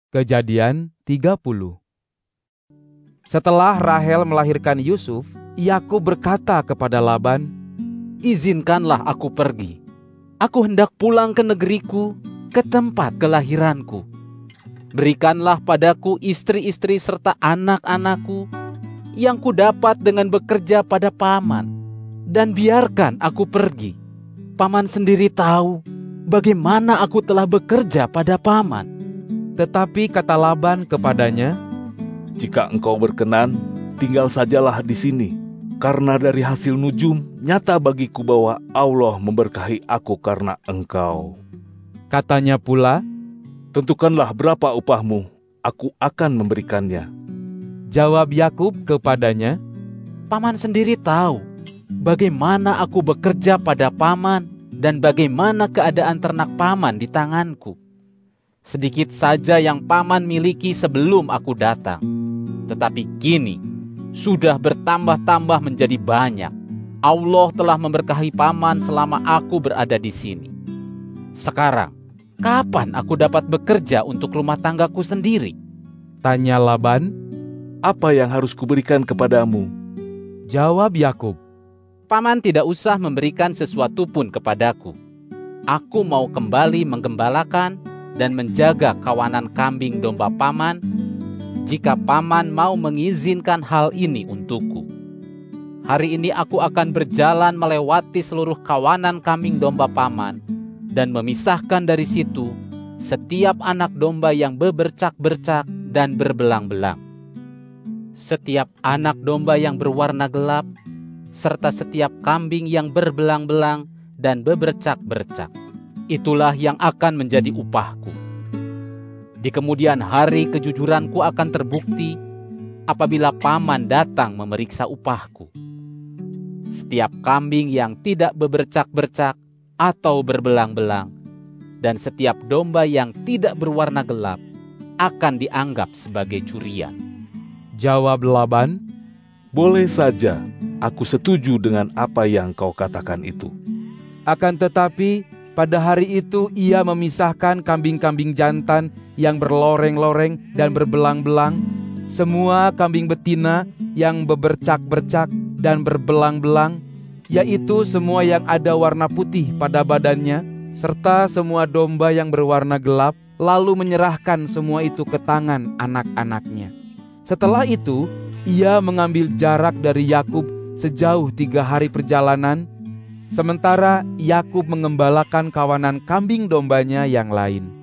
Kejadian 30. Setelah Rahel melahirkan Yusuf, Yakub berkata kepada Laban, "Izinkanlah aku pergi. Aku hendak pulang ke negeriku, ke tempat kelahiranku. Berikanlah padaku istri-istri serta anak-anakku yang kudapat dengan bekerja pada paman, dan biarkan aku pergi. Paman sendiri tahu bagaimana aku telah bekerja pada paman." Tetapi kata Laban kepadanya, "Jika engkau berkenan, tinggal sajalah di sini. Karena dari hasil nujum, nyata bagiku bahwa Allah memberkahi aku karena engkau." Katanya pula, "Tentukanlah berapa upahmu, aku akan memberikannya." Jawab Yakub kepadanya, "Paman sendiri tahu bagaimana aku bekerja pada paman dan bagaimana keadaan ternak paman di tanganku. Sedikit saja yang paman miliki sebelum aku datang. Tetapi kini sudah bertambah-tambah menjadi banyak. Allah telah memberkahi paman selama aku berada di sini. Sekarang, kapan aku dapat bekerja untuk rumah tanggaku sendiri?" tanya Laban. "Apa yang harus kuberikan kepadamu?" Jawab Yakub, "Paman tidak usah memberikan sesuatu pun kepadaku. Aku mau kembali menggembalakan dan menjaga kawanan kambing domba paman, jika paman mau mengizinkan hal ini untukku. Hari ini aku akan berjalan melewati seluruh kawanan kambing domba paman, dan memisahkan dari situ setiap anak domba yang bebercak-bercak dan berbelang-belang. Setiap anak domba yang berwarna gelap, serta setiap kambing yang berbelang-belang dan bebercak-bercak. Itulah yang akan menjadi upahku. Di kemudian hari kejujuranku akan terbukti apabila paman datang memeriksa upahku. Setiap kambing yang tidak bebercak-bercak atau berbelang-belang, dan setiap domba yang tidak berwarna gelap akan dianggap sebagai curian." Jawab Laban, "Boleh saja, aku setuju dengan apa yang kau katakan itu." Akan tetapi pada hari itu ia memisahkan kambing-kambing jantan yang berloreng-loreng dan berbelang-belang, semua kambing betina yang bebercak-bercak dan berbelang-belang, yaitu semua yang ada warna putih pada badannya, serta semua domba yang berwarna gelap, lalu menyerahkan semua itu ke tangan anak-anaknya. Setelah itu, ia mengambil jarak dari Yakub sejauh 3 hari perjalanan, sementara Yakub mengembalakan kawanan kambing dombanya yang lain.